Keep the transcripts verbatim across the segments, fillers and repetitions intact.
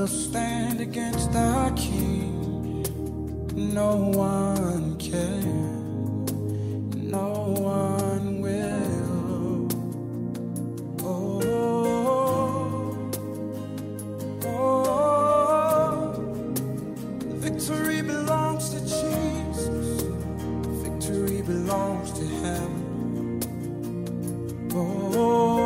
will stand against our King? No one can, no one will. Oh, oh, victory belongs to Jesus. Victory belongs to Him. Oh.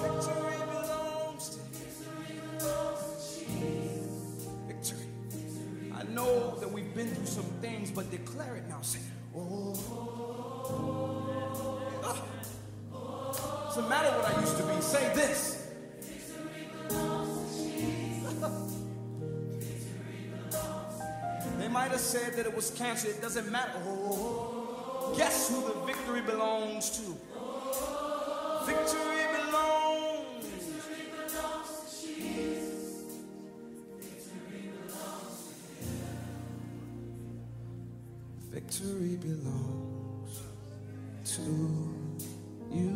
Victory belongs to victory. I know that we've been through some things, but declare it now. Say, oh. Ah. Doesn't matter what I used to be. Say this. They might have said that it was cancer. It doesn't matter. Oh. Guess who the victory belongs to? Victory belongs. Victory belongs to Jesus. Victory belongs to Him. Victory belongs to you.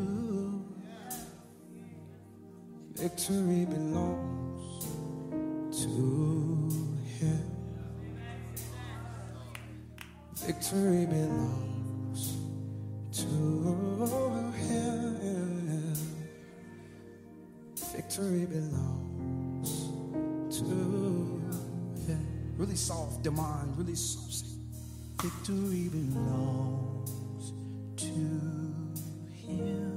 Victory belongs to Him. Victory belongs to Him. Victory belongs to Him. Really soft, Demond, really soft. Sing. Victory belongs to Him.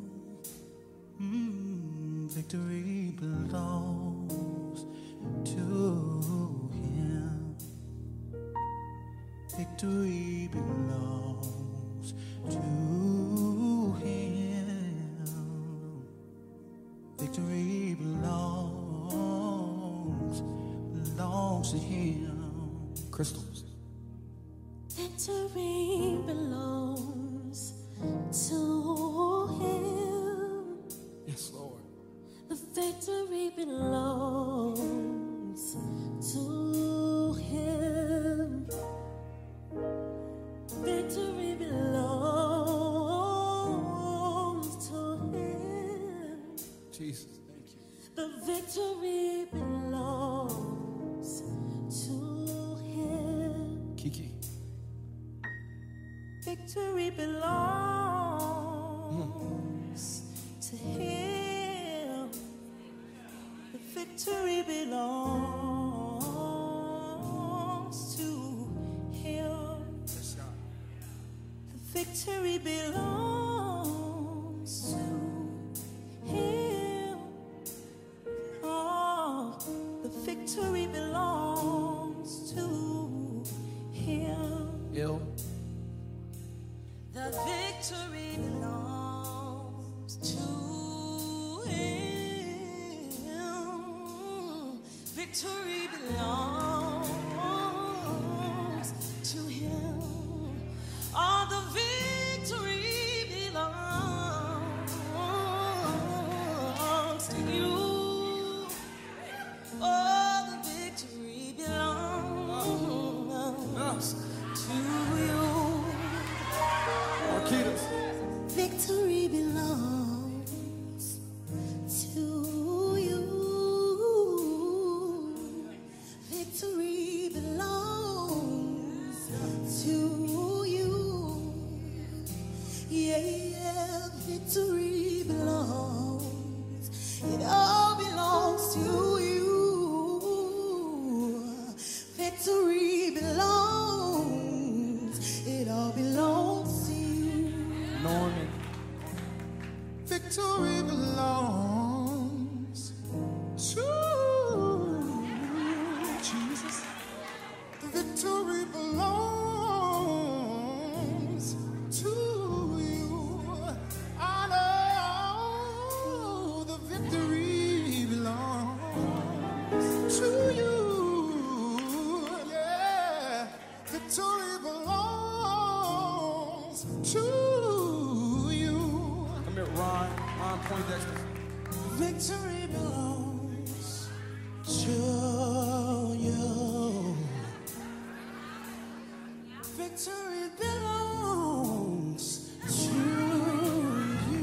Mm, victory belongs to Him. Victory belongs to Him. Victory belongs, belongs to Him. Crystals. Victory belongs to Him. Yes, Lord. The victory belongs to Him. Victory belongs to Him. Jesus, thank you. The victory belongs to Him. Kiki. Victory belongs to Him. The victory belongs to Him. Yes, God. The victory belongs to Him. Oh, the victory belongs to Him. Ill. The victory belongs to Him. Victory belongs to Him. All the victory belongs to You. All the victory belongs to You. Marquitas. Victory belongs to You. Victory belongs to You. Yeah, yeah, victory belongs. It all belongs to You. Victory belongs. It all belongs to You. Norman. Victory belongs to Jesus. Victory belongs to You. I know the victory belongs to You. Yeah, victory belongs to You. Come here, Ron. Ron Poindexter. Victory belongs to You. Victory belongs to You.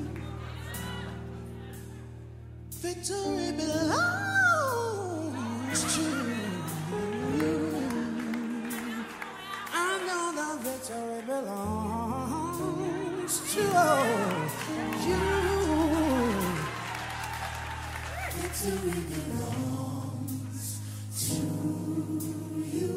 Victory belongs to You. I know the victory belongs to You. Victory belongs to You.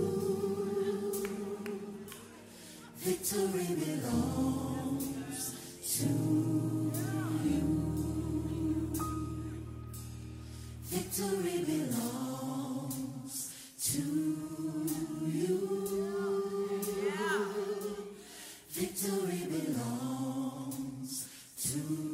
Victory belongs to You. Victory belongs to